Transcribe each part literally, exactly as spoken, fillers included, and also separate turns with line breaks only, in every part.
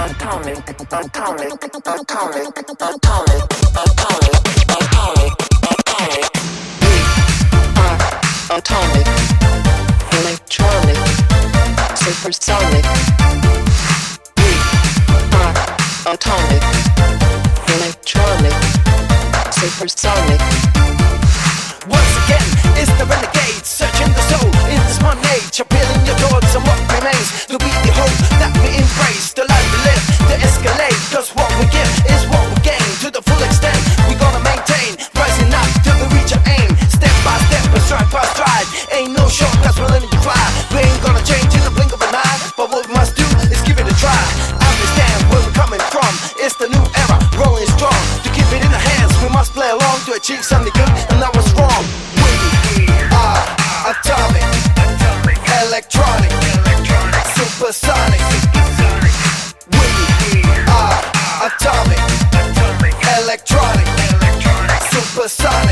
Atomic, electronic, supersonic. We are atomic, electronic, supersonic.
Once again, it's the renegade, searching the soul in this modern age, appealing your thoughts on what remains to be the hope that we embrace, the life we live, to escalate. Cause what we give is what we gain to the full extent. We gonna maintain, rising up till we reach our aim, step by step and stride by stride. Ain't no shortcuts, we're learning to fly. We ain't gonna change in the blink of an eye, but what we must do is give it a try. Understand where we're coming from, it's the new era, rolling strong. To keep it in our hands, we must play along to achieve something good, and that was wrong. We are atomic, electronic, supersonic. We are atomic, electronic, supersonic.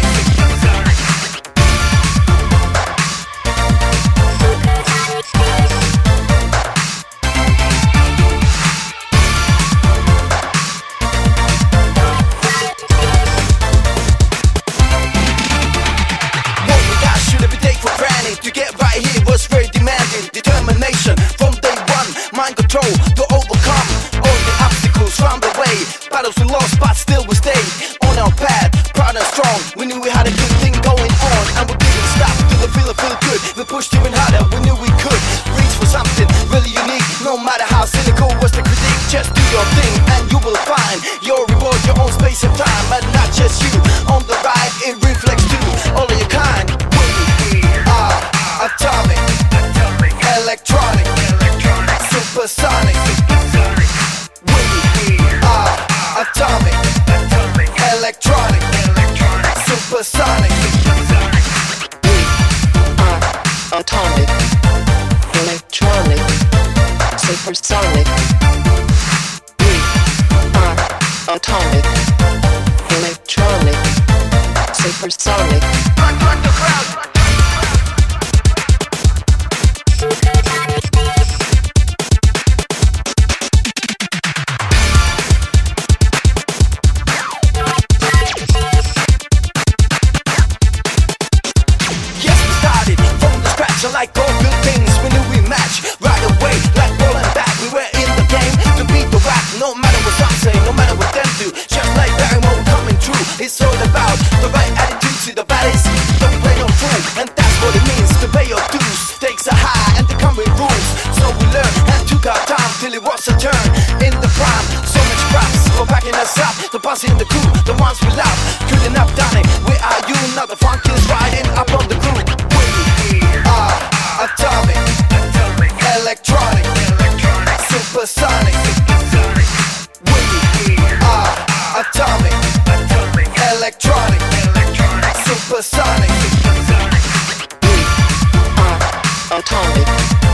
To get right here was very demanding. Determination from day one, mind control to overcome all the obstacles found the way. Battles we lost, but still we stayed on our path, proud and strong. We knew we had a good thing going on, and we didn't stop till the feeling feel good. We pushed even harder, we knew we could reach for something really unique. No matter how cynical was the critique, just do your thing and you will find your reward, your own space and time. And not just you on the ride, it reflects to all of your kind. Atomic, electronic, supersonic. We are atomic, electronic, supersonic.
We are atomic, electronic, supersonic. We are atomic, electronic, supersonic.
Rock, rock the crowd. Like all good things, we knew we match right away, like ball and bat. We were in the game to beat the rap, no matter what some say, no matter what them do. Just like that, we're coming true. It's all about the right attitude, see the valleys, don't play no fool, and that's what it means to pay your dues. Stakes are high and they come with rules, so we learned and took our time till it was a turn in the prime. So much props for backing us up, the boss in the crew, the ones we love. Couldn't have done it. Where are you now? The funk is riding up on the groove. Atomic, electronic, supersonic. We are atomic, electronic, supersonic.
We are atomic.